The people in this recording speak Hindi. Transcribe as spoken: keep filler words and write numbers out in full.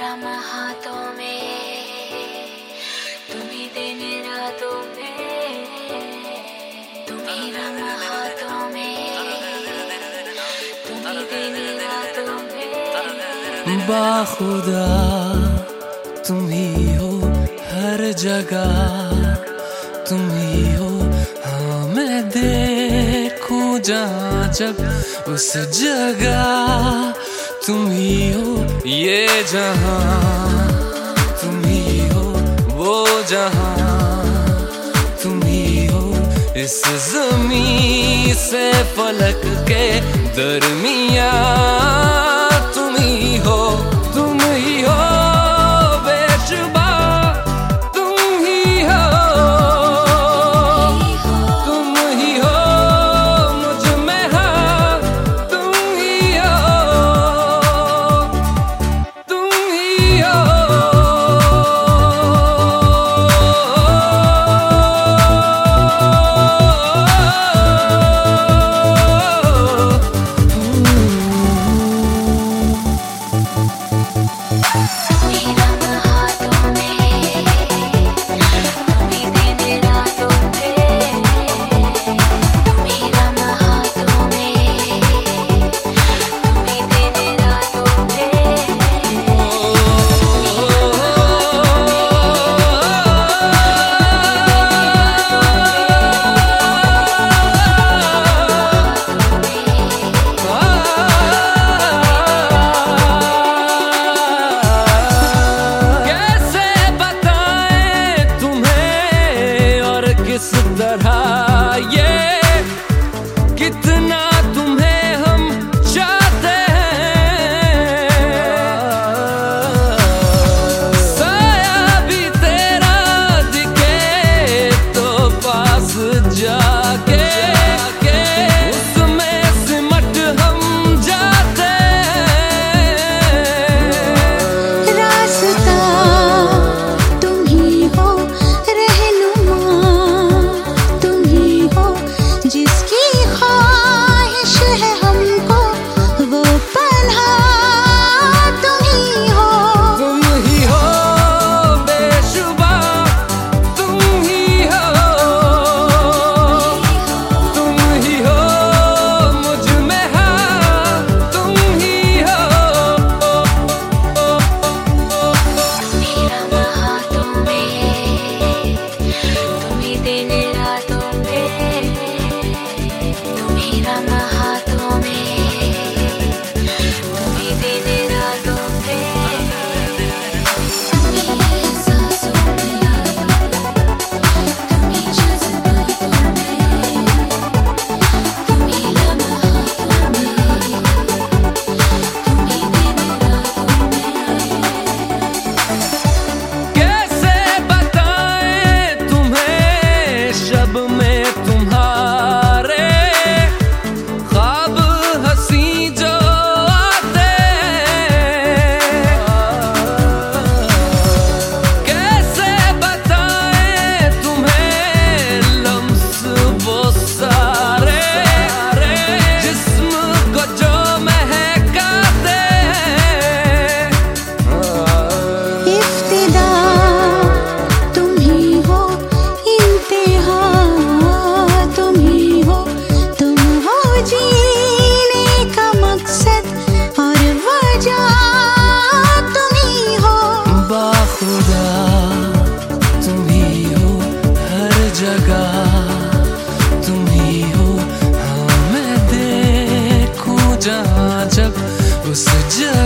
राम हाथों में, तुम्ही दिन रातों में, तुम्ही राम हाथों में, तुम्ही दिन रातों में। बाखुदा तुम ही हो हर जगह, तुम ही हो। हाँ मैं देखूं जहाँ जब उस जगह तुम ही हो। ये जहां तुम ही हो, वो जहां तुम ही हो। इस ज़मीं से फलक के दरमियां तुम ही हो, तुम ही हो बेशुबा, तुम ही हो, तुम ही हो मुझ में हाँ, तुम ही हो, तुम ही हो। किस तरह ये कितना तुम्हें हम चाहते हैं, साया भी तेरा दिखे तो पास जाके उसमें सिमट हम जाते हैं। रास्ता तुम ही हो, जिसकी ख्वाहिश है हमको वो पन्हा तुम ही हो, तुम ही हो बेशुबा, तुम ही हो, तुम ही हो मुझ में हाँ, तुम ही हो। तुम्ही राम हाथों में, तुम्ही दिन रातों में, तुम्ही राम हाथों में, तुम्ही दिन रातों में, तुम्ही सांसों में, तुम्ही जज्बातों में, तुम्ही राम हाथों में, तुम्ही दिन रातों में। कैसे बताएं तुम्हें शब में तुम्हारे ख्वाब हंसी जो आते हैं, कैसे बताएं तुम्हें लम्स वो सारे जिस्म को जो महकाते हैं। इफ्तिदा तुम ही हो, इंतहा तुम ही हो, तुम हो जीने का मकसद और वजह तुम ही हो। बाखुदा तुम ही हो हर जगह, तुम ही हो। हाँ मैं देखूं जहाँ जब उस जगह